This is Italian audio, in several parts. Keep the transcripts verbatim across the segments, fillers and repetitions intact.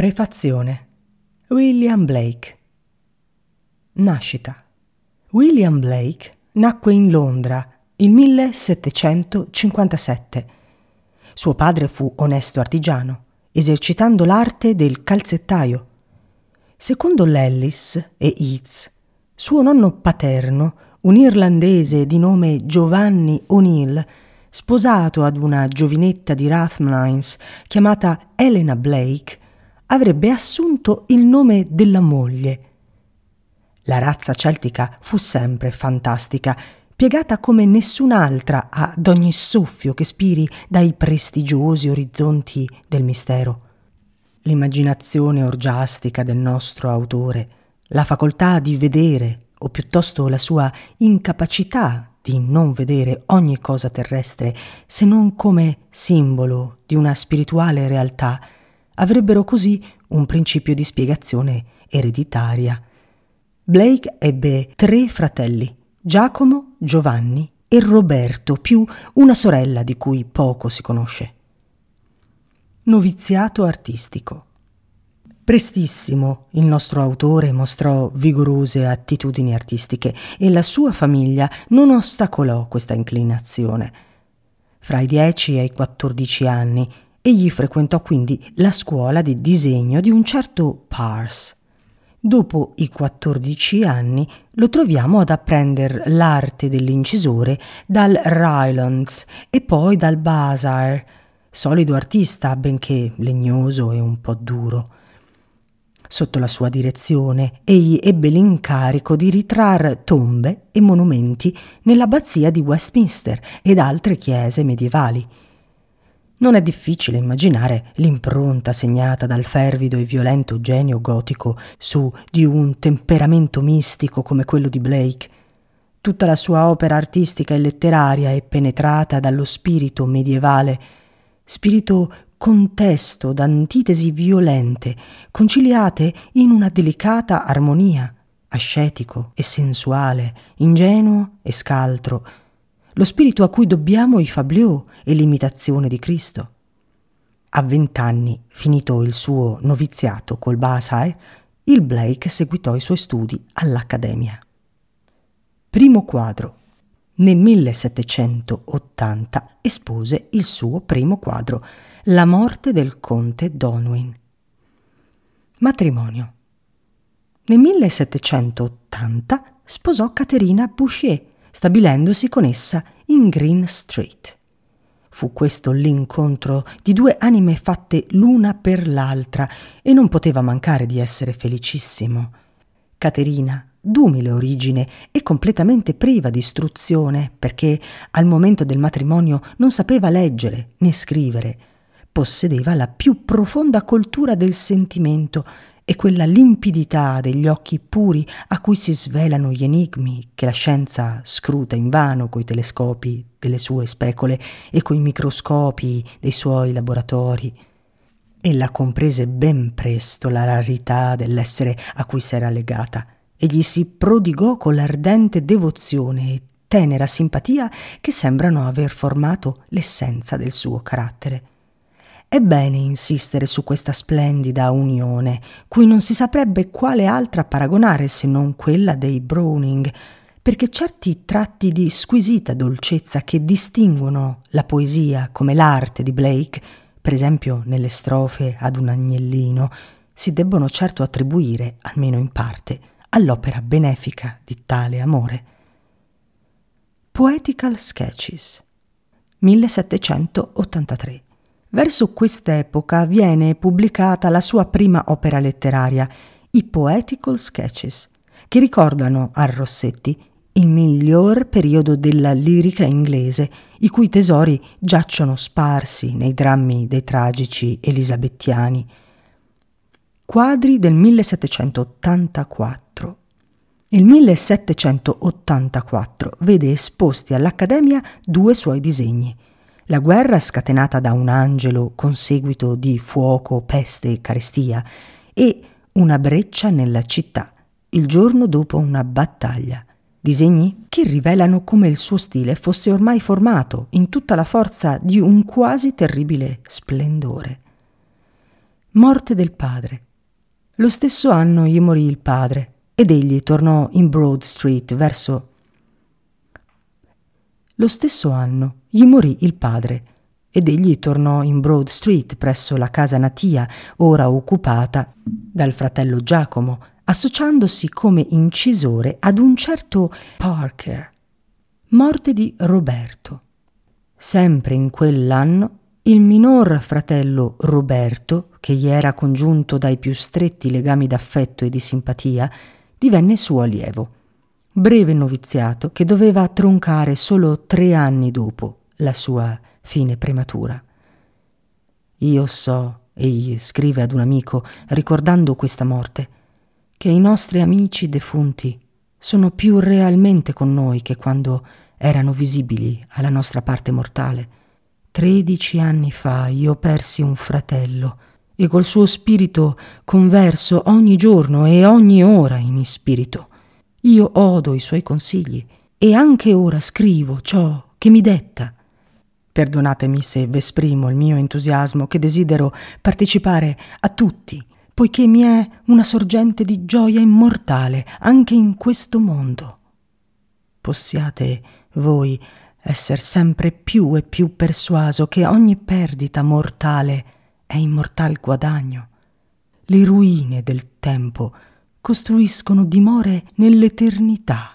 Prefazione. William Blake. Nascita. William Blake nacque in Londra il millesettecentocinquantasette. Suo padre fu onesto artigiano, esercitando l'arte del calzettaio. Secondo Lellis e Yeats, suo nonno paterno, un irlandese di nome Giovanni O'Neill, sposato ad una giovinetta di Rathmines chiamata Helena Blake, avrebbe assunto il nome della moglie. La razza celtica fu sempre fantastica, piegata come nessun'altra ad ogni soffio che spiri dai prestigiosi orizzonti del mistero. L'immaginazione orgiastica del nostro autore, la facoltà di vedere, o piuttosto la sua incapacità di non vedere ogni cosa terrestre se non come simbolo di una spirituale realtà, avrebbero così un principio di spiegazione ereditaria. Blake ebbe tre fratelli, Giacomo, Giovanni e Roberto, più una sorella di cui poco si conosce. Noviziato artistico. Prestissimo il nostro autore mostrò vigorose attitudini artistiche e la sua famiglia non ostacolò questa inclinazione. Fra i dieci e i quattordici anni egli frequentò quindi la scuola di disegno di un certo Pars. Dopo i quattordici anni lo troviamo ad apprender l'arte dell'incisore dal Rylands e poi dal Bazar, solido artista benché legnoso e un po' duro. Sotto la sua direzione egli ebbe l'incarico di ritrar tombe e monumenti nell'abbazia di Westminster ed altre chiese medievali. Non è difficile immaginare l'impronta segnata dal fervido e violento genio gotico su di un temperamento mistico come quello di Blake. Tutta la sua opera artistica e letteraria è penetrata dallo spirito medievale, spirito contesto d'antitesi violente, conciliate in una delicata armonia, ascetico e sensuale, ingenuo e scaltro, lo spirito a cui dobbiamo i fabliaux e l'imitazione di Cristo. A vent'anni, finito il suo noviziato col Bazar, il Blake seguitò i suoi studi all'Accademia. Primo quadro. Nel millesettecentottanta espose il suo primo quadro, La morte del conte d'Onwin. Matrimonio. Nel millesettecentottanta sposò Caterina Boucher, stabilendosi con essa in Green Street. Fu questo l'incontro di due anime fatte l'una per l'altra e non poteva mancare di essere felicissimo. Caterina, d'umile origine e completamente priva di istruzione, perché al momento del matrimonio non sapeva leggere né scrivere, possedeva la più profonda coltura del sentimento e quella limpidità degli occhi puri a cui si svelano gli enigmi che la scienza scruta invano coi telescopi delle sue specole e coi microscopi dei suoi laboratori. Ella comprese ben presto la rarità dell'essere a cui s'era legata e gli si prodigò con l'ardente devozione e tenera simpatia che sembrano aver formato l'essenza del suo carattere. È bene insistere su questa splendida unione, cui non si saprebbe quale altra paragonare se non quella dei Browning, perché certi tratti di squisita dolcezza che distinguono la poesia come l'arte di Blake, per esempio nelle strofe ad un agnellino, si debbono certo attribuire, almeno in parte, all'opera benefica di tale amore. Poetical Sketches, millesettecentottantatré. Verso quest'epoca viene pubblicata la sua prima opera letteraria, i Poetical Sketches, che ricordano a Rossetti il miglior periodo della lirica inglese, i cui tesori giacciono sparsi nei drammi dei tragici elisabettiani. Quadri del millesettecentottantaquattro. Il millesettecentottantaquattro vede esposti all'Accademia due suoi disegni: La guerra scatenata da un angelo con seguito di fuoco, peste e carestia, e Una breccia nella città, il giorno dopo una battaglia. Disegni che rivelano come il suo stile fosse ormai formato in tutta la forza di un quasi terribile splendore. Morte del padre. Lo stesso anno gli morì il padre ed egli tornò in Broad Street verso... Lo stesso anno gli morì il padre ed egli tornò in Broad Street presso la casa natia, ora occupata dal fratello Giacomo, associandosi come incisore ad un certo Parker. Morte di Roberto. Sempre in quell'anno il minor fratello Roberto, che gli era congiunto dai più stretti legami d'affetto e di simpatia, divenne suo allievo. Breve noviziato che doveva troncare solo tre anni dopo la sua fine prematura. Io so, egli scrive ad un amico, ricordando questa morte, che i nostri amici defunti sono più realmente con noi che quando erano visibili alla nostra parte mortale. Tredici anni fa io persi un fratello e col suo spirito converso ogni giorno e ogni ora in ispirito. Io odo i suoi consigli e anche ora scrivo ciò che mi detta. Perdonatemi se v'esprimo il mio entusiasmo, che desidero partecipare a tutti, poiché mi è una sorgente di gioia immortale anche in questo mondo. Possiate voi esser sempre più e più persuaso che ogni perdita mortale è immortal guadagno. Le ruine del tempo costruiscono dimore nell'eternità.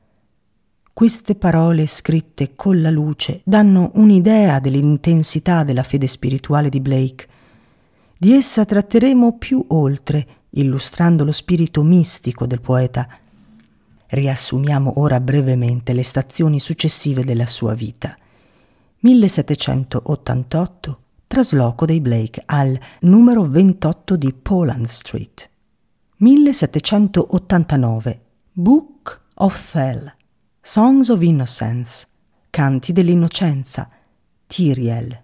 Queste parole scritte con la luce danno un'idea dell'intensità della fede spirituale di Blake. Di essa tratteremo più oltre, illustrando lo spirito mistico del poeta. Riassumiamo ora brevemente le stazioni successive della sua vita. millesettecentottantotto, trasloco dei Blake al numero ventotto di Poland Street. millesettecentottantanove, Book of Thel, Songs of Innocence, Canti dell'innocenza, Tyriel.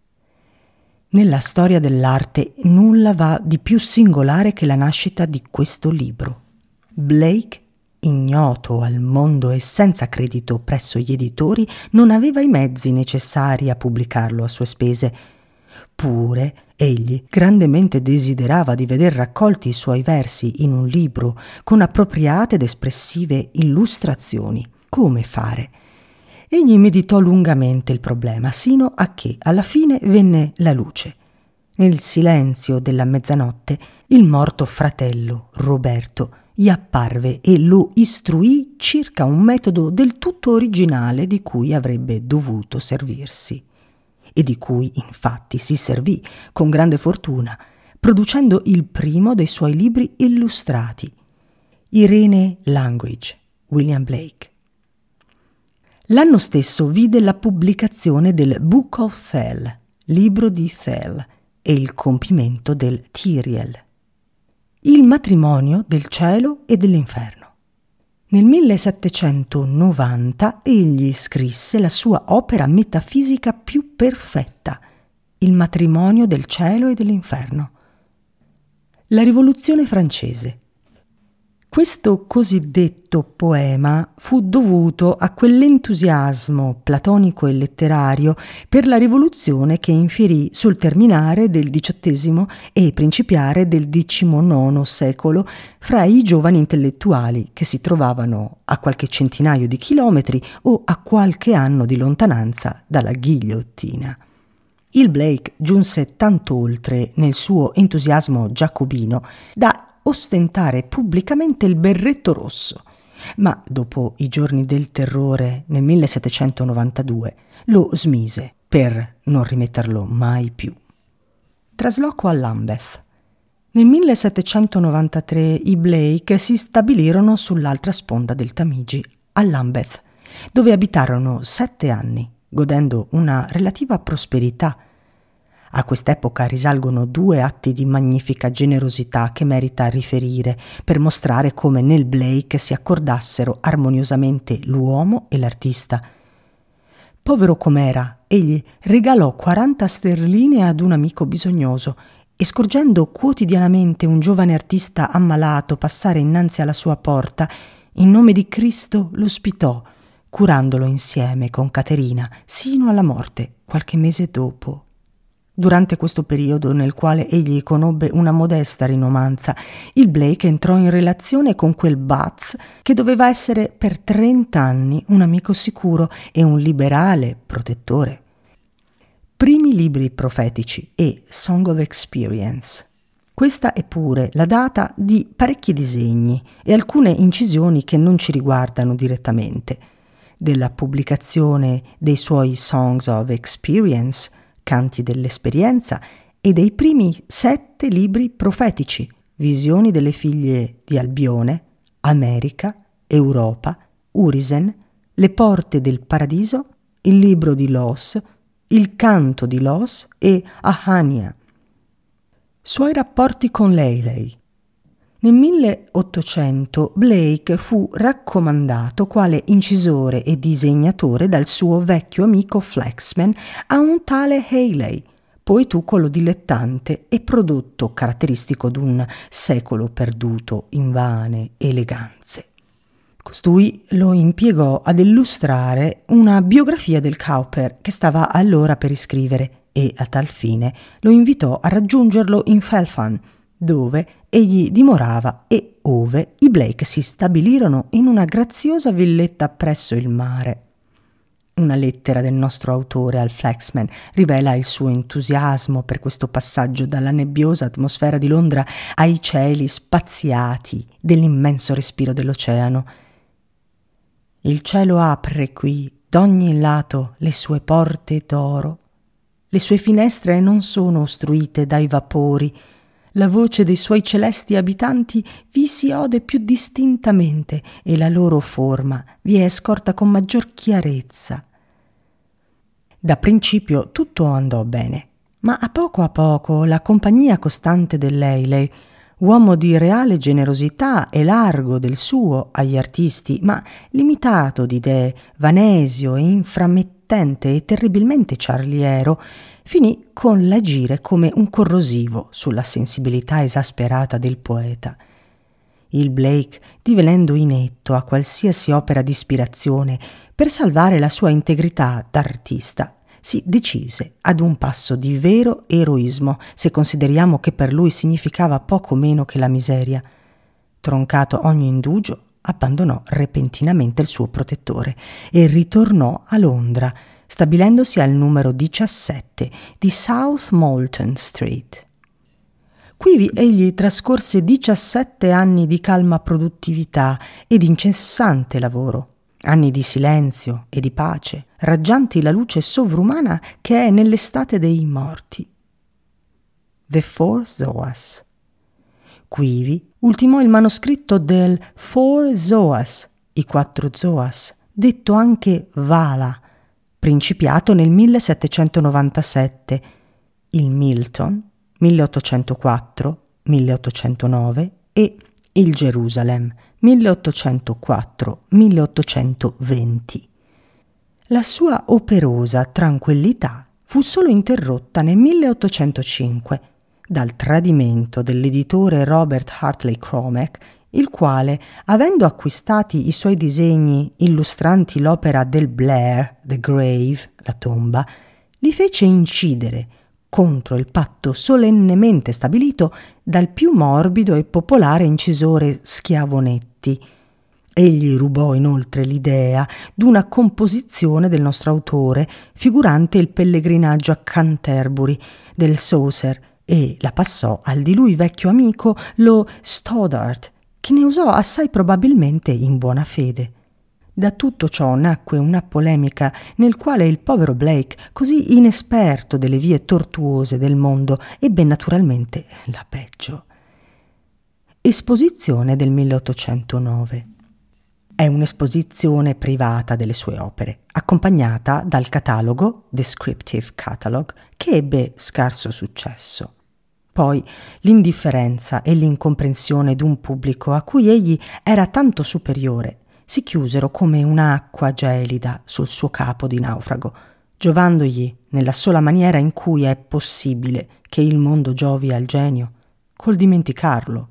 Nella storia dell'arte nulla va di più singolare che la nascita di questo libro. Blake, ignoto al mondo e senza credito presso gli editori, non aveva i mezzi necessari a pubblicarlo a sue spese. Pure egli grandemente desiderava di veder raccolti i suoi versi in un libro con appropriate ed espressive illustrazioni. Come fare? Egli meditò lungamente il problema, sino a che alla fine venne la luce. Nel silenzio della mezzanotte il morto fratello Roberto gli apparve e lo istruì circa un metodo del tutto originale di cui avrebbe dovuto servirsi, e di cui infatti si servì con grande fortuna, producendo il primo dei suoi libri illustrati, Irene Language, William Blake. L'anno stesso vide la pubblicazione del Book of Thel, libro di Thel, e il compimento del Tyriel, il matrimonio del cielo e dell'inferno. Nel millesettecentonovanta egli scrisse la sua opera metafisica più perfetta, il matrimonio del cielo e dell'inferno. La Rivoluzione francese. Questo cosiddetto poema fu dovuto a quell'entusiasmo platonico e letterario per la rivoluzione che infierì sul terminare del diciottesimo e principiare del diciannovesimo secolo fra i giovani intellettuali che si trovavano a qualche centinaio di chilometri o a qualche anno di lontananza dalla ghigliottina. Il Blake giunse tanto oltre nel suo entusiasmo giacobino da ostentare pubblicamente il berretto rosso, ma dopo i giorni del terrore nel millesettecentonovantadue lo smise per non rimetterlo mai più. Trasloco a Lambeth. Nel millesettecentonovantatré i Blake si stabilirono sull'altra sponda del Tamigi, a Lambeth, dove abitarono sette anni, godendo una relativa prosperità. A quest'epoca risalgono due atti di magnifica generosità che merita riferire per mostrare come nel Blake si accordassero armoniosamente l'uomo e l'artista. Povero com'era, egli regalò quaranta sterline ad un amico bisognoso e, scorgendo quotidianamente un giovane artista ammalato passare innanzi alla sua porta, in nome di Cristo lo ospitò, curandolo insieme con Caterina sino alla morte qualche mese dopo. Durante questo periodo nel quale egli conobbe una modesta rinomanza, il Blake entrò in relazione con quel Butts che doveva essere per trent'anni un amico sicuro e un liberale protettore. Primi libri profetici e Song of Experience. Questa è pure la data di parecchi disegni e alcune incisioni che non ci riguardano direttamente. Della pubblicazione dei suoi Songs of Experience, canti dell'esperienza, e dei primi sette libri profetici, visioni delle figlie di Albione, America, Europa, Urisen, le porte del paradiso, il libro di Los, il canto di Los e Ahania. Suoi rapporti con Leilei. Nel milleottocento Blake fu raccomandato quale incisore e disegnatore dal suo vecchio amico Flaxman a un tale Hayley, poetucolo dilettante e prodotto caratteristico d'un secolo perduto in vane eleganze. Costui lo impiegò ad illustrare una biografia del Cowper che stava allora per iscrivere e, a tal fine, lo invitò a raggiungerlo in Felpham, dove egli dimorava e ove i Blake si stabilirono in una graziosa villetta presso il mare. Una lettera del nostro autore al Flaxman rivela il suo entusiasmo per questo passaggio dalla nebbiosa atmosfera di Londra ai cieli spaziati dell'immenso respiro dell'oceano. Il cielo apre qui d'ogni lato le sue porte d'oro. Le sue finestre non sono ostruite dai vapori. La voce dei suoi celesti abitanti vi si ode più distintamente e la loro forma vi è scorta con maggior chiarezza. Da principio tutto andò bene, ma a poco a poco la compagnia costante dell'Hayley, uomo di reale generosità e largo del suo agli artisti, ma limitato di idee, vanesio e inframmettente e terribilmente ciarliero, finì con l'agire come un corrosivo sulla sensibilità esasperata del poeta. Il Blake, divenendo inetto a qualsiasi opera di ispirazione, per salvare la sua integrità d'artista, si decise ad un passo di vero eroismo, se consideriamo che per lui significava poco meno che la miseria. Troncato ogni indugio, abbandonò repentinamente il suo protettore e ritornò a Londra, stabilendosi al numero diciassette di South Molton Street. Quivi egli trascorse diciassette anni di calma produttività e di incessante lavoro, anni di silenzio e di pace, raggianti la luce sovrumana che è nell'estate dei morti. The Four Zoas. Quivi ultimò il manoscritto del Four Zoas, i quattro Zoas, detto anche Vala, principiato nel millesettecentonovantasette, il Milton, milleottocentoquattro milleottocentonove e il Gerusalem, milleottocentoquattro milleottocentoventi. La sua operosa tranquillità fu solo interrotta nel milleottocentocinque dal tradimento dell'editore Robert Hartley Cromack, il quale, avendo acquistati i suoi disegni illustranti l'opera del Blair, The Grave, la tomba, li fece incidere contro il patto solennemente stabilito dal più morbido e popolare incisore Schiavonetti. Egli rubò inoltre l'idea d'una composizione del nostro autore figurante il pellegrinaggio a Canterbury del Saucer e la passò al di lui vecchio amico, lo Stoddart, che ne usò assai probabilmente in buona fede. Da tutto ciò nacque una polemica nel quale il povero Blake, così inesperto delle vie tortuose del mondo, ebbe naturalmente la peggio. Esposizione del milleottocentonove. È un'esposizione privata delle sue opere, accompagnata dal catalogo, Descriptive Catalog, che ebbe scarso successo. Poi l'indifferenza e l'incomprensione d'un pubblico a cui egli era tanto superiore si chiusero come un'acqua gelida sul suo capo di naufrago, giovandogli nella sola maniera in cui è possibile che il mondo giovi al genio, col dimenticarlo.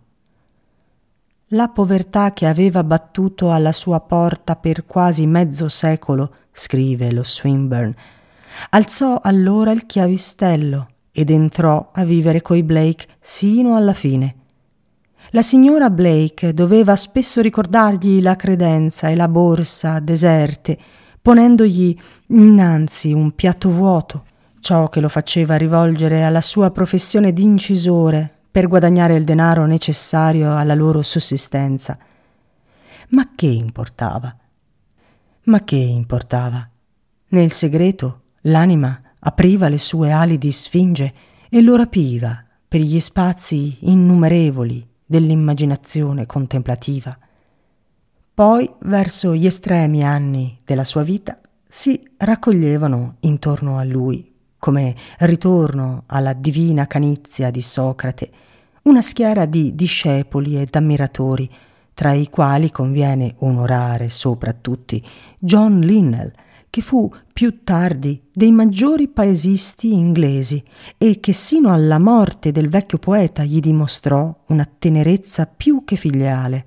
La povertà che aveva battuto alla sua porta per quasi mezzo secolo, scrive lo Swinburne, alzò allora il chiavistello ed entrò a vivere coi Blake sino alla fine. La signora Blake doveva spesso ricordargli la credenza e la borsa deserte, ponendogli innanzi un piatto vuoto, ciò che lo faceva rivolgere alla sua professione di incisore per guadagnare il denaro necessario alla loro sussistenza. Ma che importava? Ma che importava? Nel segreto l'anima apriva le sue ali di sfinge e lo rapiva per gli spazi innumerevoli dell'immaginazione contemplativa. Poi, verso gli estremi anni della sua vita, si raccoglievano intorno a lui, come ritorno alla divina canizia di Socrate, una schiera di discepoli ed ammiratori, tra i quali conviene onorare sopra tutti John Linnell, che fu più tardi dei maggiori paesisti inglesi e che sino alla morte del vecchio poeta gli dimostrò una tenerezza più che filiale.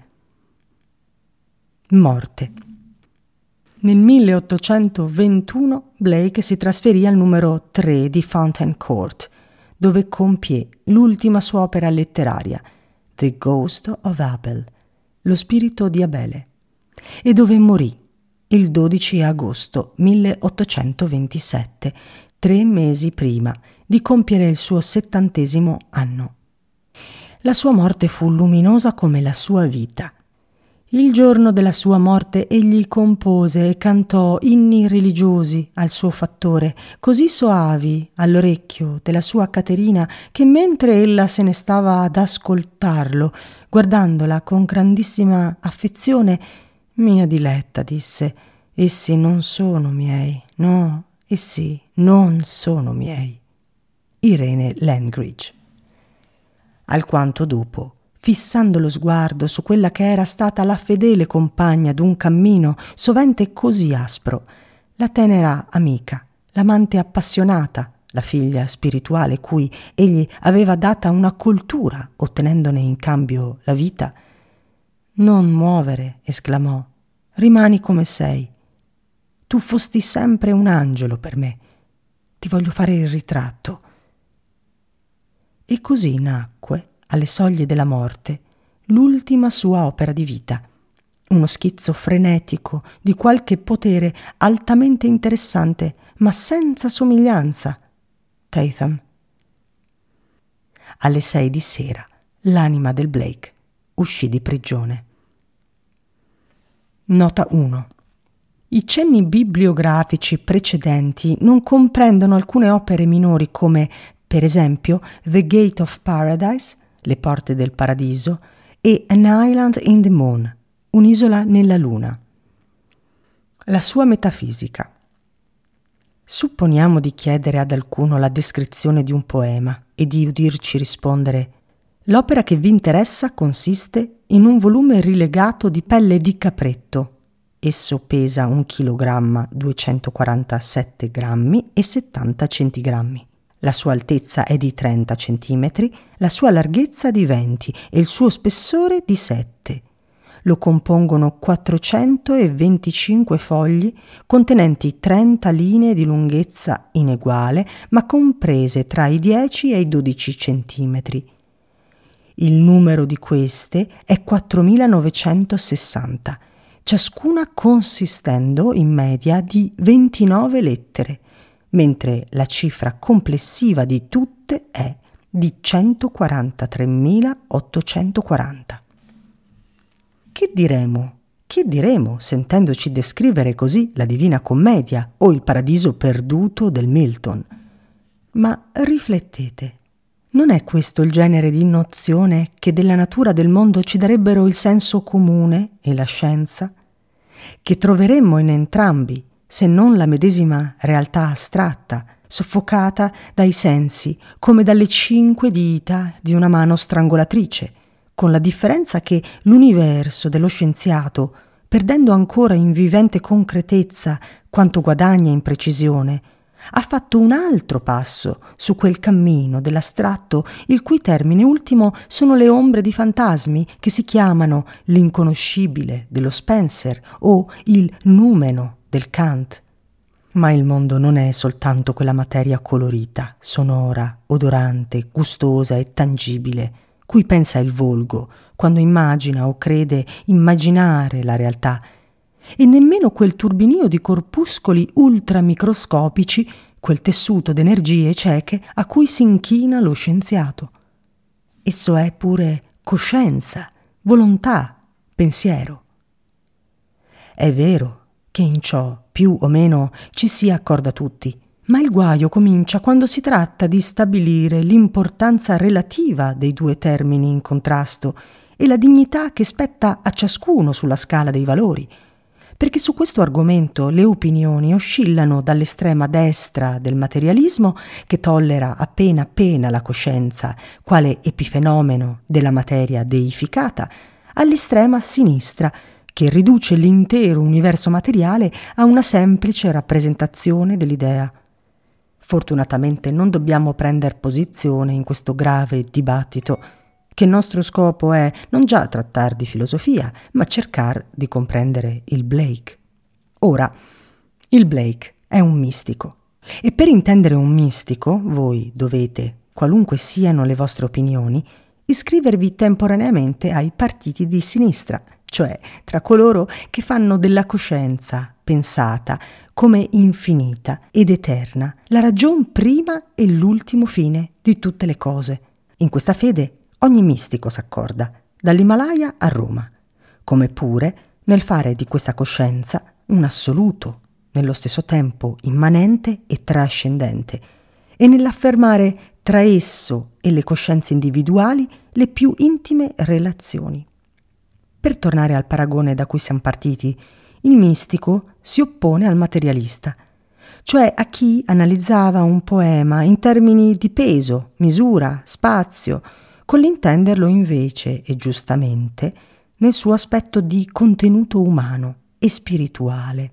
Morte. Nel milleottocentoventuno Blake si trasferì al numero tre di Fountain Court, dove compie l'ultima sua opera letteraria, The Ghost of Abel, lo spirito di Abele, e dove morì il dodici agosto milleottocentoventisette, tre mesi prima di compiere il suo settantesimo anno. La sua morte fu luminosa come la sua vita. Il giorno della sua morte egli compose e cantò inni religiosi al suo fattore, così soavi all'orecchio della sua Caterina che mentre ella se ne stava ad ascoltarlo, guardandola con grandissima affezione, «Mia diletta», disse, «essi non sono miei, no, essi non sono miei». Irene Langridge. Alquanto dopo, fissando lo sguardo su quella che era stata la fedele compagna d'un cammino sovente così aspro, la tenera amica, l'amante appassionata, la figlia spirituale cui egli aveva data una cultura, ottenendone in cambio la vita. «Non muovere», esclamò, «rimani come sei. Tu fosti sempre un angelo per me. Ti voglio fare il ritratto». E così nacque, alle soglie della morte, l'ultima sua opera di vita, uno schizzo frenetico di qualche potere altamente interessante, ma senza somiglianza, Tatham. Alle sei di sera l'anima del Blake uscì di prigione. Nota uno. I cenni bibliografici precedenti non comprendono alcune opere minori come, per esempio, The Gate of Paradise, Le porte del paradiso, e An Island in the Moon, un'isola nella luna. La sua metafisica. Supponiamo di chiedere ad alcuno la descrizione di un poema e di udirci rispondere: l'opera che vi interessa consiste in un volume rilegato di pelle di capretto. Esso pesa un chilogramma duecentoquarantasette grammi e settanta centigrammi. La sua altezza è di trenta centimetri, la sua larghezza di venti e il suo spessore di sette. Lo compongono quattrocentoventicinque fogli contenenti trenta linee di lunghezza ineguale, ma comprese tra i dieci e i dodici centimetri. Il numero di queste è quattromilanovecentosessanta, ciascuna consistendo in media di ventinove lettere, mentre la cifra complessiva di tutte è di centoquarantatremilaottocentoquaranta. Che diremo? Che diremo sentendoci descrivere così la Divina Commedia o il Paradiso perduto del Milton? Ma riflettete, non è questo il genere di nozione che della natura del mondo ci darebbero il senso comune e la scienza? Che troveremmo in entrambi, se non la medesima realtà astratta, soffocata dai sensi come dalle cinque dita di una mano strangolatrice, con la differenza che l'universo dello scienziato, perdendo ancora in vivente concretezza quanto guadagna in precisione, ha fatto un altro passo su quel cammino dell'astratto, il cui termine ultimo sono le ombre di fantasmi che si chiamano l'inconoscibile dello Spencer o il numeno del Kant. Ma il mondo non è soltanto quella materia colorita, sonora, odorante, gustosa e tangibile, cui pensa il volgo quando immagina o crede immaginare la realtà, e nemmeno quel turbinio di corpuscoli ultramicroscopici, quel tessuto d'energie cieche a cui si inchina lo scienziato. Esso è pure coscienza, volontà, pensiero. È vero che in ciò più o meno ci si accorda tutti, ma il guaio comincia quando si tratta di stabilire l'importanza relativa dei due termini in contrasto e la dignità che spetta a ciascuno sulla scala dei valori, perché su questo argomento le opinioni oscillano dall'estrema destra del materialismo, che tollera appena appena la coscienza quale epifenomeno della materia deificata, all'estrema sinistra, che riduce l'intero universo materiale a una semplice rappresentazione dell'idea. Fortunatamente non dobbiamo prendere posizione in questo grave dibattito, che il nostro scopo è non già trattare di filosofia, ma cercare di comprendere il Blake. Ora, il Blake è un mistico, e per intendere un mistico voi dovete, qualunque siano le vostre opinioni, iscrivervi temporaneamente ai partiti di sinistra, cioè tra coloro che fanno della coscienza pensata come infinita ed eterna la ragion prima e l'ultimo fine di tutte le cose. In questa fede ogni mistico s'accorda, dall'Himalaya a Roma, come pure nel fare di questa coscienza un assoluto, nello stesso tempo immanente e trascendente, e nell'affermare tra esso e le coscienze individuali le più intime relazioni. Per tornare al paragone da cui siamo partiti, il mistico si oppone al materialista, cioè a chi analizzava un poema in termini di peso, misura, spazio, con l'intenderlo invece, e giustamente, nel suo aspetto di contenuto umano e spirituale.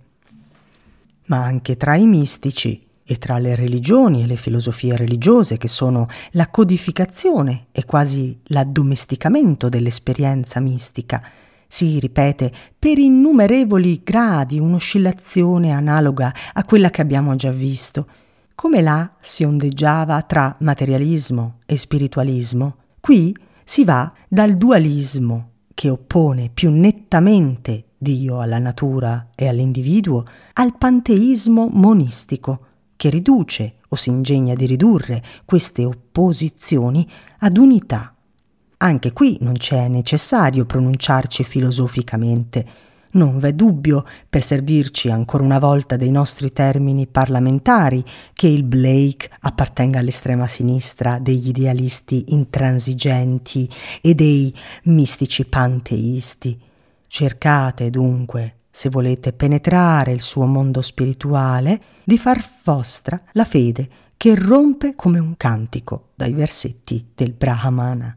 Ma anche tra i mistici e tra le religioni e le filosofie religiose, che sono la codificazione e quasi l'addomesticamento dell'esperienza mistica, si ripete per innumerevoli gradi un'oscillazione analoga a quella che abbiamo già visto. Come là si ondeggiava tra materialismo e spiritualismo, qui si va dal dualismo, che oppone più nettamente Dio alla natura e all'individuo, al panteismo monistico, che riduce o si ingegna di ridurre queste opposizioni ad unità. Anche qui non c'è necessario pronunciarci filosoficamente. Non v'è dubbio, per servirci ancora una volta dei nostri termini parlamentari, che il Blake appartenga all'estrema sinistra degli idealisti intransigenti e dei mistici panteisti. Cercate dunque, se volete penetrare il suo mondo spirituale, di far vostra la fede che rompe come un cantico dai versetti del Brahmana.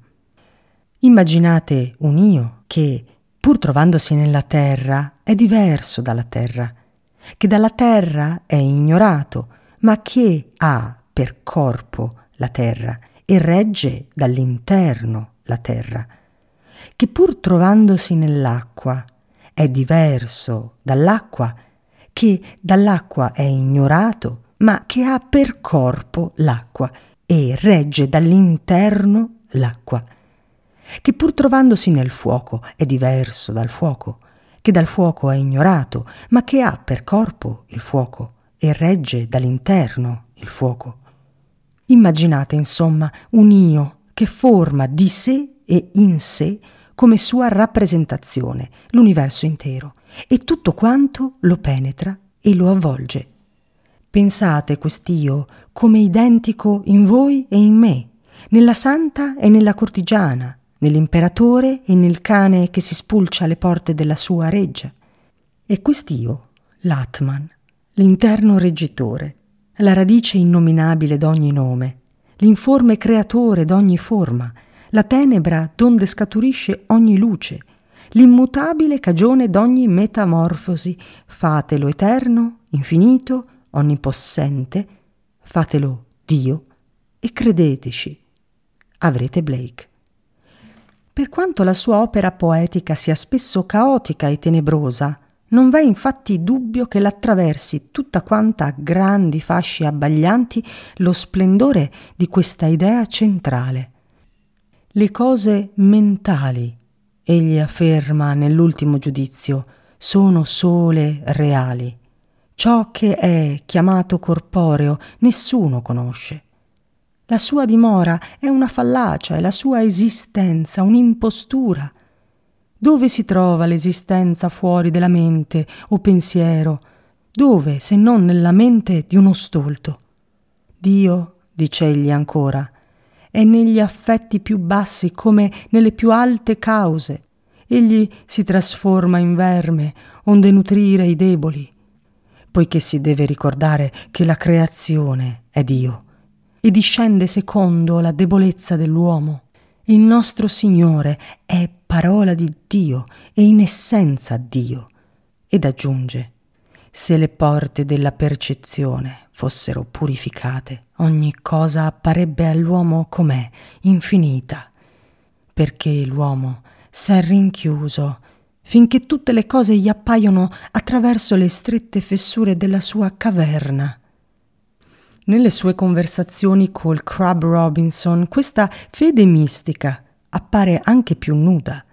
Immaginate un io che, pur trovandosi nella terra, è diverso dalla terra, che dalla terra è ignorato, ma che ha per corpo la terra e regge dall'interno la terra, che pur trovandosi nell'acqua è diverso dall'acqua, che dall'acqua è ignorato, ma che ha per corpo l'acqua e regge dall'interno l'acqua, che pur trovandosi nel fuoco è diverso dal fuoco, che dal fuoco è ignorato, ma che ha per corpo il fuoco e regge dall'interno il fuoco. Immaginate insomma un io che forma di sé e in sé come sua rappresentazione l'universo intero, e tutto quanto lo penetra e lo avvolge. Pensate quest'io come identico in voi e in me, nella santa e nella cortigiana, nell'imperatore e nel cane che si spulcia alle porte della sua reggia. E quest'io, l'Atman, l'interno reggitore, la radice innominabile d'ogni nome, l'informe creatore d'ogni forma, la tenebra donde scaturisce ogni luce, l'immutabile cagione d'ogni metamorfosi, fatelo eterno, infinito, onnipossente, fatelo Dio e credeteci, avrete Blake. Per quanto la sua opera poetica sia spesso caotica e tenebrosa, Non v'è infatti dubbio che l'attraversi tutta quanta a grandi fasci abbaglianti lo splendore di questa idea centrale. Le cose mentali, egli afferma nell'ultimo giudizio, sono sole reali. Ciò che è chiamato corporeo nessuno conosce. La sua dimora è una fallacia e la sua esistenza un'impostura. Dove si trova l'esistenza fuori della mente o pensiero? Dove, se non nella mente di uno stolto? Dio, dice egli ancora, è negli affetti più bassi come nelle più alte cause. Egli si trasforma in verme, onde nutrire i deboli, poiché si deve ricordare che la creazione è Dio e discende secondo la debolezza dell'uomo. Il nostro Signore è parola di Dio e in essenza Dio. Ed aggiunge: se le porte della percezione fossero purificate, ogni cosa apparebbe all'uomo com'è, infinita, perché l'uomo s'è rinchiuso finché tutte le cose gli appaiono attraverso le strette fessure della sua caverna. Nelle sue conversazioni col Crab Robinson questa fede mistica appare anche più nuda.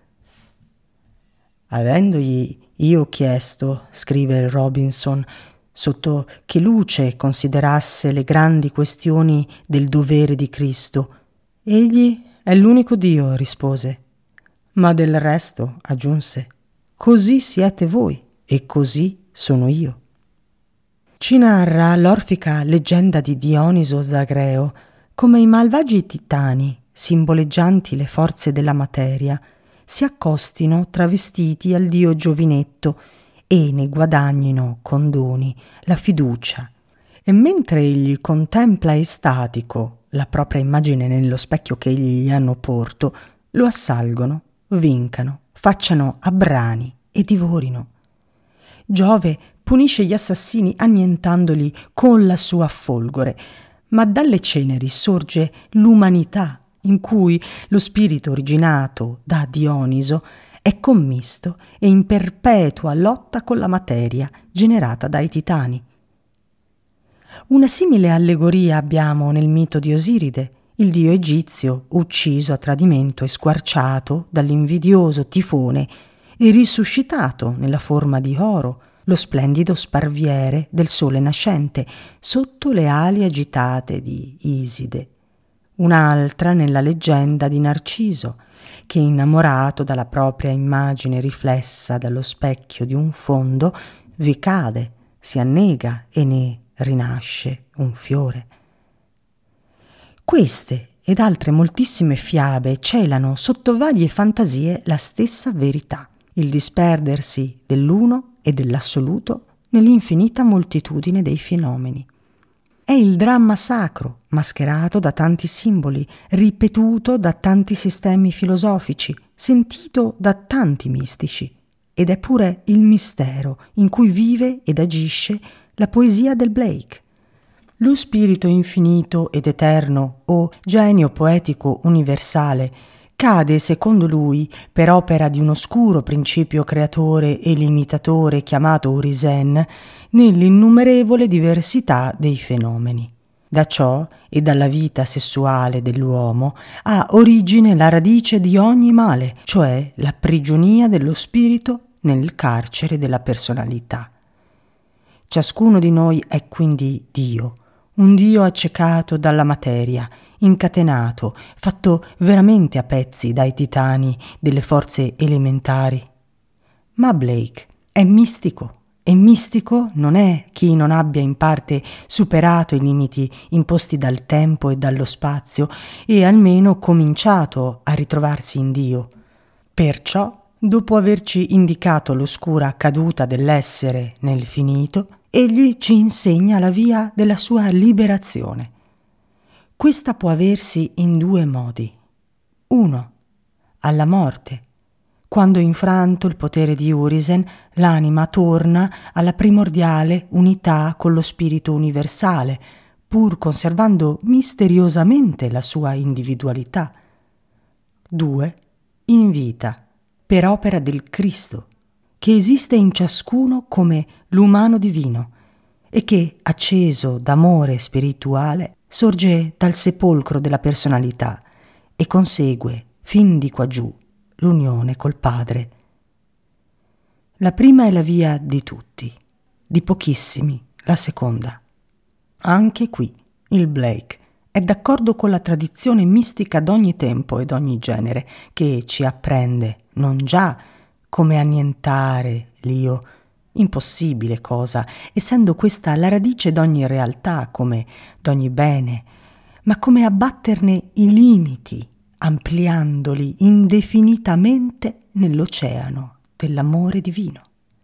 Avendogli io chiesto, scrive Robinson, sotto che luce considerasse le grandi questioni del dovere di Cristo, egli è l'unico Dio, rispose. Ma del resto, aggiunse, così siete voi e così sono io. Ci narra l'orfica leggenda di Dioniso Zagreo come i malvagi titani, simboleggianti le forze della materia, si accostino travestiti al dio giovinetto e ne guadagnino con doni la fiducia. E mentre egli contempla estatico la propria immagine nello specchio che egli gli hanno porto, lo assalgono, vincano, facciano a brani e divorino. Giove punisce gli assassini annientandoli con la sua folgore, ma dalle ceneri sorge l'umanità in cui lo spirito originato da Dioniso è commisto e in perpetua lotta con la materia generata dai titani. Una simile allegoria abbiamo nel mito di Osiride, il dio egizio ucciso a tradimento e squarciato dall'invidioso tifone e risuscitato nella forma di oro, lo splendido sparviere del sole nascente, sotto le ali agitate di Iside. Un'altra nella leggenda di Narciso, che innamorato dalla propria immagine riflessa dallo specchio di un fondo, vi cade, si annega e ne rinasce un fiore. Queste ed altre moltissime fiabe celano sotto varie fantasie la stessa verità, il disperdersi dell'uno e dell'assoluto nell'infinita moltitudine dei fenomeni. È il dramma sacro, mascherato da tanti simboli, ripetuto da tanti sistemi filosofici, sentito da tanti mistici, ed è pure il mistero in cui vive ed agisce la poesia del Blake. Lo spirito infinito ed eterno, o genio poetico universale, cade, secondo lui, per opera di un oscuro principio creatore e limitatore chiamato Orisen, nell'innumerevole diversità dei fenomeni. Da ciò e dalla vita sessuale dell'uomo ha origine la radice di ogni male, cioè la prigionia dello spirito nel carcere della personalità. Ciascuno di noi è quindi Dio, un Dio accecato dalla materia, incatenato, fatto veramente a pezzi dai titani delle forze elementari. Ma Blake è mistico, e mistico non è chi non abbia in parte superato i limiti imposti dal tempo e dallo spazio e almeno cominciato a ritrovarsi in Dio. Perciò, dopo averci indicato l'oscura caduta dell'essere nel finito, egli ci insegna la via della sua liberazione. Questa può aversi in due modi. Uno, alla morte. Quando infranto il potere di Urizen, l'anima torna alla primordiale unità con lo spirito universale, pur conservando misteriosamente la sua individualità. Due, in vita, per opera del Cristo. che esiste in ciascuno come l'umano divino e che, acceso d'amore spirituale, sorge dal sepolcro della personalità e consegue, fin di qua giù, l'unione col Padre. La prima è la via di tutti, di pochissimi, la seconda. Anche qui il Blake è d'accordo con la tradizione mistica d'ogni tempo e d'ogni genere, che ci apprende non già come annientare l'io, impossibile cosa, essendo questa la radice d'ogni realtà, come d'ogni bene, ma come abbatterne i limiti, ampliandoli indefinitamente nell'oceano dell'amore divino.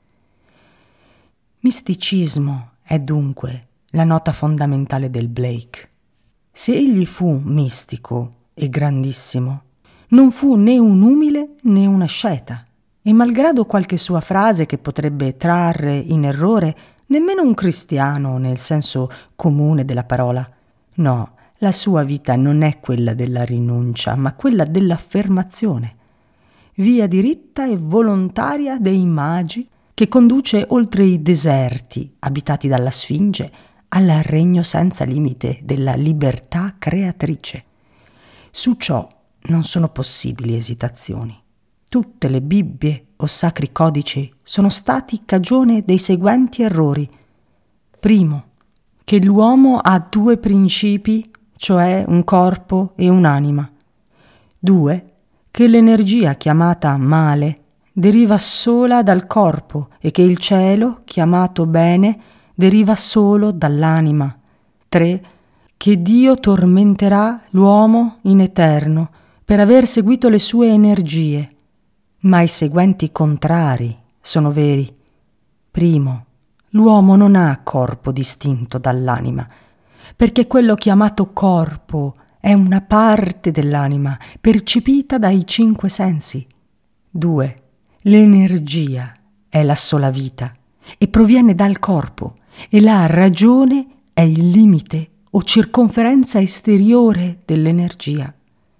Misticismo è dunque la nota fondamentale del Blake. Se egli fu mistico e grandissimo, non fu né un umile né un asceta, e malgrado qualche sua frase che potrebbe trarre in errore, nemmeno un cristiano nel senso comune della parola. No, la sua vita non è quella della rinuncia, ma quella dell'affermazione. Via diritta e volontaria dei magi che conduce oltre i deserti abitati dalla Sfinge al regno senza limite della libertà creatrice. Su ciò non sono possibili esitazioni. Tutte le Bibbie o sacri codici sono stati cagione dei seguenti errori. Primo, che l'uomo ha due principi, cioè un corpo e un'anima. Due, che l'energia chiamata male deriva sola dal corpo e che il cielo, chiamato bene, deriva solo dall'anima. Tre, che Dio tormenterà l'uomo in eterno per aver seguito le sue energie. Ma i seguenti contrari sono veri. Primo, l'uomo non ha corpo distinto dall'anima, perché quello chiamato corpo è una parte dell'anima percepita dai cinque sensi. Due, l'energia è la sola vita e proviene dal corpo, e la ragione è il limite o circonferenza esteriore dell'energia.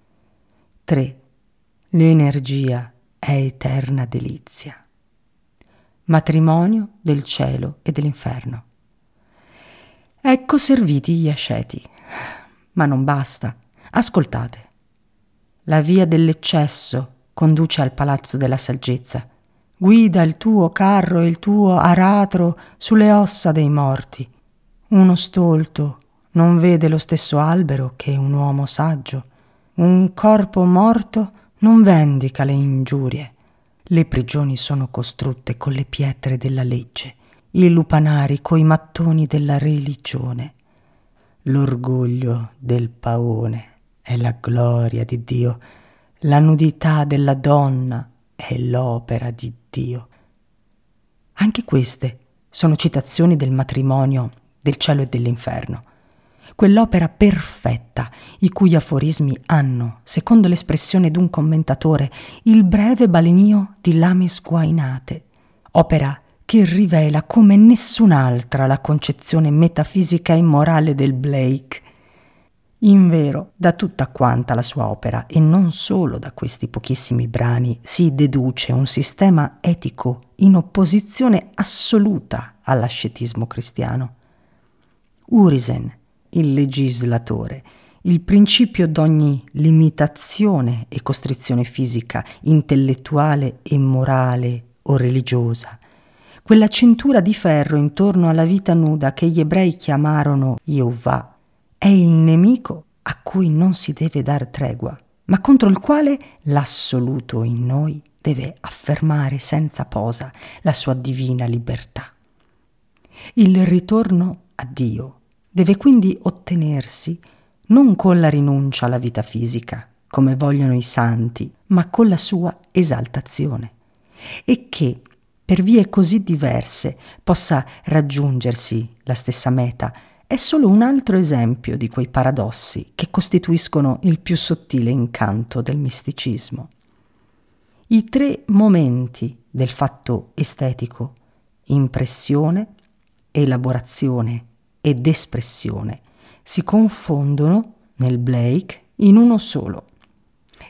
Tre, l'energia è eterna delizia. Matrimonio del cielo e dell'inferno. Ecco serviti gli asceti. Ma non basta. Ascoltate. La via dell'eccesso conduce al palazzo della saggezza. Guida il tuo carro e il tuo aratro sulle ossa dei morti. Uno stolto non vede lo stesso albero che un uomo saggio. Un corpo morto non vendica le ingiurie. Le prigioni sono costrutte con le pietre della legge, i lupanari coi mattoni della religione. L'orgoglio del paone è la gloria di Dio, la nudità della donna è l'opera di Dio. Anche queste sono citazioni del matrimonio, del cielo e dell'inferno. Quell'opera perfetta, i cui aforismi hanno, secondo l'espressione d'un commentatore, il breve balenio di lame sguainate. Opera che rivela come nessun'altra la concezione metafisica e morale del Blake. Invero, da tutta quanta la sua opera, e non solo da questi pochissimi brani, si deduce un sistema etico in opposizione assoluta all'ascetismo cristiano. Urizen, il legislatore, il principio d'ogni limitazione e costrizione fisica, intellettuale e morale o religiosa, quella cintura di ferro intorno alla vita nuda che gli ebrei chiamarono Yehovah, è il nemico a cui non si deve dar tregua, ma contro il quale l'assoluto in noi deve affermare senza posa la sua divina libertà. Il ritorno a Dio deve quindi ottenersi non con la rinuncia alla vita fisica, come vogliono i santi, ma con la sua esaltazione, e che, per vie così diverse, possa raggiungersi la stessa meta, è solo un altro esempio di quei paradossi che costituiscono il più sottile incanto del misticismo. I tre momenti del fatto estetico, impressione, elaborazione ed espressione, si confondono nel Blake in uno solo.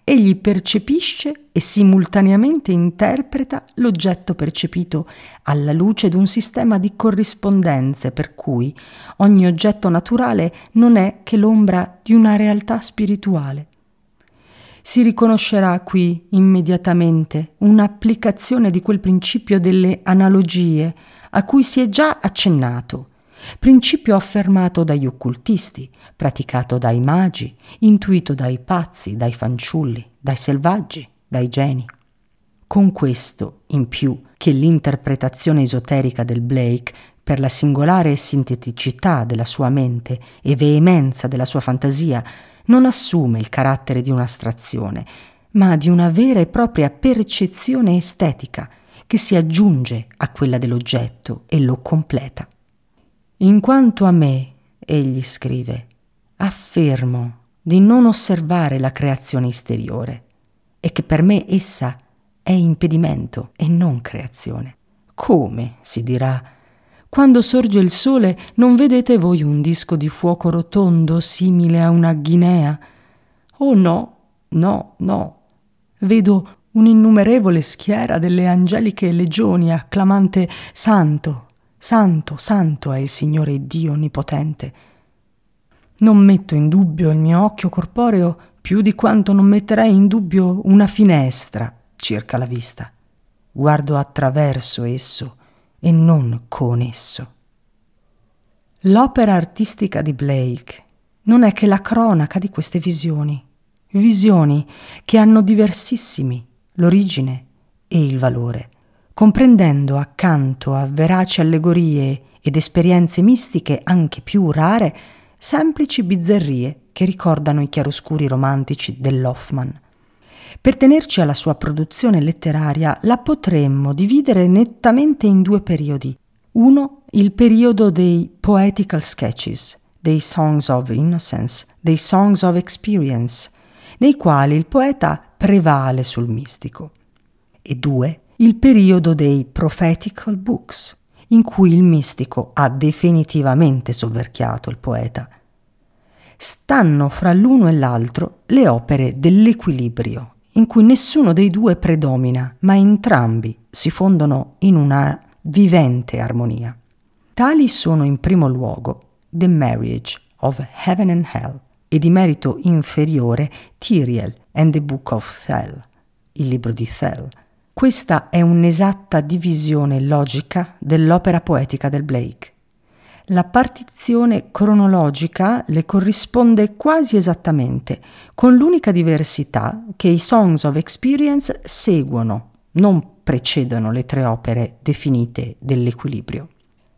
egli percepisce e simultaneamente interpreta l'oggetto percepito alla luce di un sistema di corrispondenze per cui ogni oggetto naturale non è che l'ombra di una realtà spirituale. Si riconoscerà qui immediatamente un'applicazione di quel principio delle analogie a cui si è già accennato, principio affermato dagli occultisti, praticato dai magi, intuito dai pazzi, dai fanciulli, dai selvaggi, dai geni. Con questo, in più, che l'interpretazione esoterica del Blake, per la singolare sinteticità della sua mente e veemenza della sua fantasia, non assume il carattere di un'astrazione, ma di una vera e propria percezione estetica che si aggiunge a quella dell'oggetto e lo completa. In quanto a me, egli scrive, affermo di non osservare la creazione esteriore e che per me essa è impedimento e non creazione. Come, si dirà, quando sorge il sole non vedete voi un disco di fuoco rotondo simile a una ghinea? Oh no, no, no. Vedo un'innumerevole schiera delle angeliche legioni acclamante Santo, Santo, Santo è il Signore Dio Onnipotente. Non metto in dubbio il mio occhio corporeo più di quanto non metterei in dubbio una finestra circa la vista. Guardo attraverso esso e non con esso. L'opera artistica di Blake non è che la cronaca di queste visioni, visioni che hanno diversissimi l'origine e il valore, comprendendo accanto a veraci allegorie ed esperienze mistiche anche più rare, semplici bizzarrie che ricordano i chiaroscuri romantici dell'Hoffmann. Per tenerci alla sua produzione letteraria la potremmo dividere nettamente in due periodi. Uno, il periodo dei poetical sketches, dei Songs of Innocence, dei Songs of Experience, nei quali il poeta prevale sul mistico. E due, il periodo dei prophetical books, in cui il mistico ha definitivamente soverchiato il poeta. Stanno fra l'uno e l'altro le opere dell'equilibrio, in cui nessuno dei due predomina, ma entrambi si fondono in una vivente armonia. Tali sono in primo luogo The Marriage of Heaven and Hell e di merito inferiore Tyriel and the Book of Thel, il libro di Thel. Questa è un'esatta divisione logica dell'opera poetica del Blake. La partizione cronologica le corrisponde quasi esattamente, con l'unica diversità che i Songs of Experience seguono, non precedono le tre opere definite dell'equilibrio.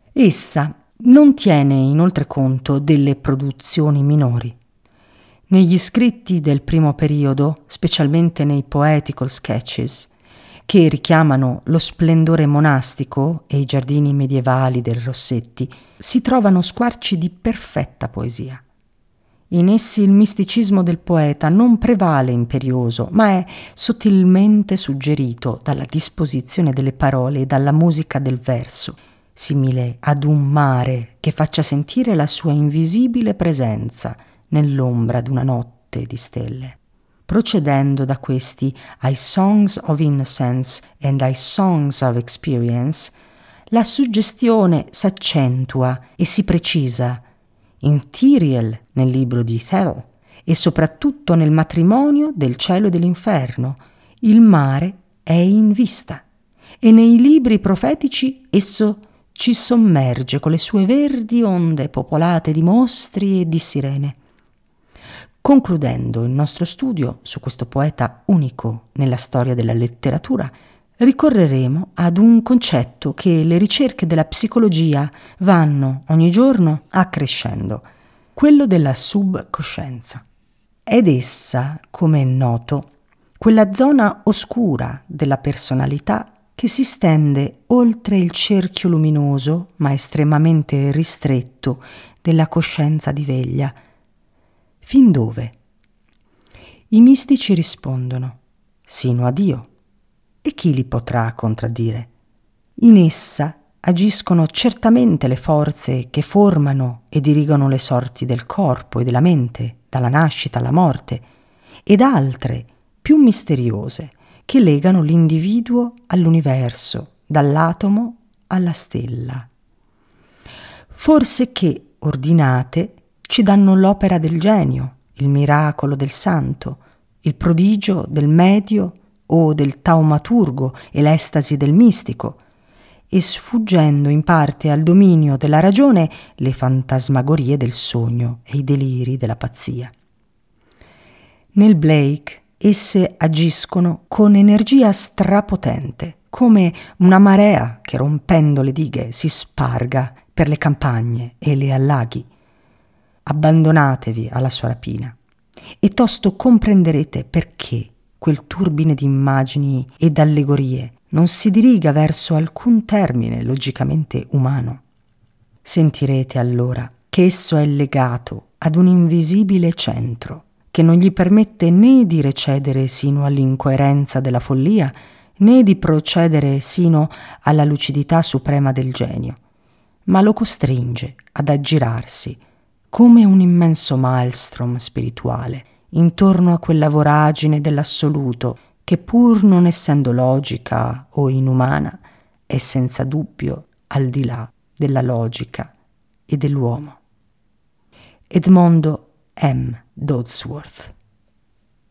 Essa non tiene inoltre conto delle produzioni minori. Negli scritti del primo periodo, specialmente nei poetical sketches, che richiamano lo splendore monastico e i giardini medievali del Rossetti, si trovano squarci di perfetta poesia. In essi il misticismo del poeta non prevale imperioso, ma è sottilmente suggerito dalla disposizione delle parole e dalla musica del verso, simile ad un mare che faccia sentire la sua invisibile presenza nell'ombra d'una notte di stelle. Procedendo da questi ai Songs of Innocence and ai Songs of Experience, la suggestione s'accentua e si precisa in Tyriel, nel libro di Thel, e soprattutto nel matrimonio del cielo e dell'inferno. Il mare è in vista e nei libri profetici esso ci sommerge con le sue verdi onde popolate di mostri e di sirene. Concludendo il nostro studio su questo poeta unico nella storia della letteratura, ricorreremo ad un concetto che le ricerche della psicologia vanno ogni giorno accrescendo, quello della subcoscienza. Ed essa, come è noto, quella zona oscura della personalità che si stende oltre il cerchio luminoso, ma estremamente ristretto, della coscienza di veglia. Fin dove? I mistici rispondono, sino a Dio. E chi li potrà contraddire? In essa agiscono certamente le forze che formano e dirigono le sorti del corpo e della mente, dalla nascita alla morte, ed altre, più misteriose che legano l'individuo all'universo, dall'atomo alla stella. Forse che, ordinate, ci danno l'opera del genio, il miracolo del santo, il prodigio del medio o del taumaturgo e l'estasi del mistico, e sfuggendo in parte al dominio della ragione le fantasmagorie del sogno e i deliri della pazzia. Nel Blake esse agiscono con energia strapotente, come una marea che rompendo le dighe si sparga per le campagne e le allaghi. Abbandonatevi alla sua rapina e tosto comprenderete perché quel turbine di immagini ed allegorie non si diriga verso alcun termine logicamente umano. Sentirete allora che esso è legato ad un invisibile centro che non gli permette né di recedere sino all'incoerenza della follia, né di procedere sino alla lucidità suprema del genio, ma lo costringe ad aggirarsi come un immenso maelstrom spirituale intorno a quella voragine dell'assoluto che, pur non essendo logica o inumana, è senza dubbio al di là della logica e dell'uomo. Edmondo M. Dodsworth.